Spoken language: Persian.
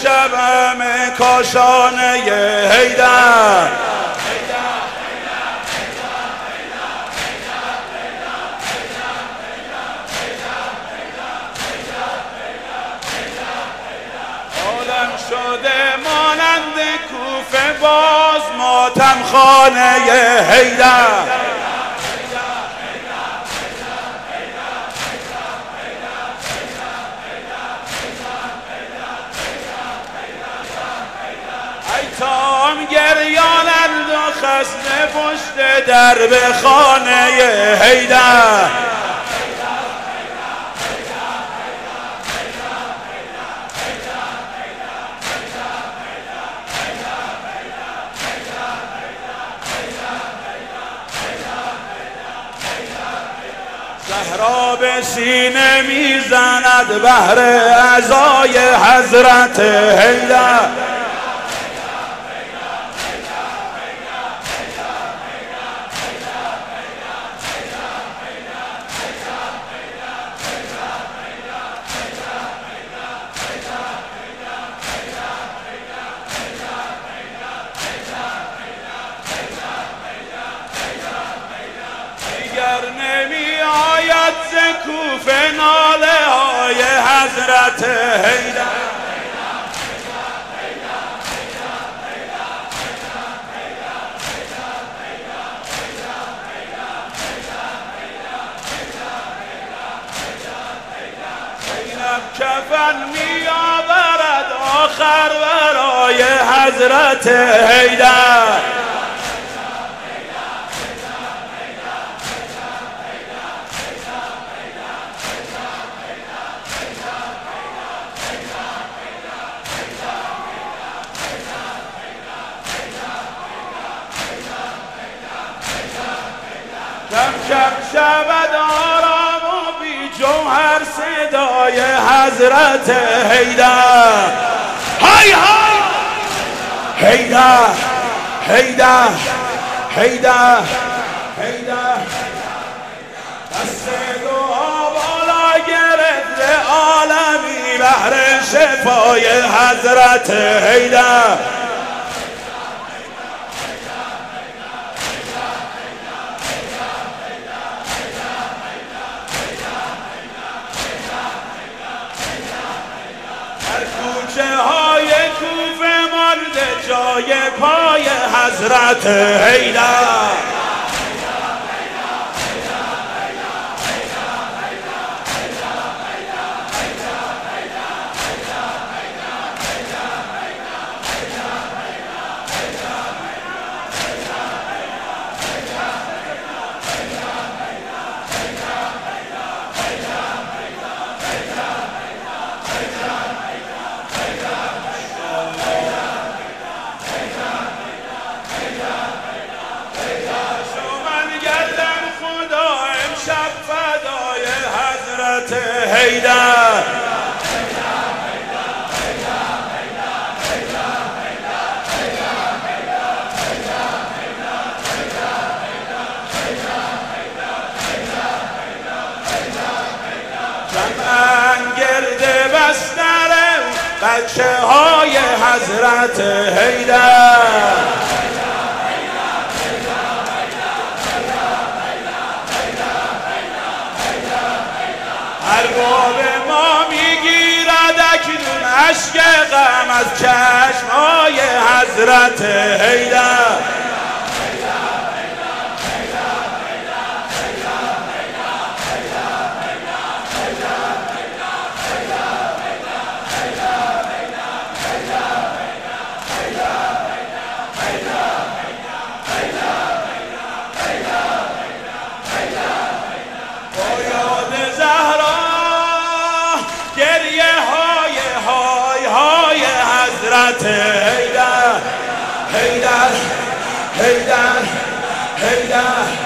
شبم کاشانه حیدر عالم شده مانند کوفه باز ماتم خانه حیدر ایتام گریانند و خسته پشت درب خانه حیدر زهرا به سینه میزند بهر عزای حضرت حیدر نمی آید ز کوفه ناله های حضرت حیدر زینب کفن می آورد آخر برای حضرت حیدر کم کم شود آرام و بی جوهر صدای حضرت حیدر های های حیدر حیدر حیدر حیدر دست دعا بالا گرفت عالمی بهر شفای حضرت حیدر کوچه های کوفه مانده جای پای حضرت حیدر حیدر جمعاً گرد بستر بچه های حضرت حیدر ارباب ما میگیرد اکنون اشک غم از چشمهای حضرت حیدر حضرت حیدر حیدر حیدر حیدر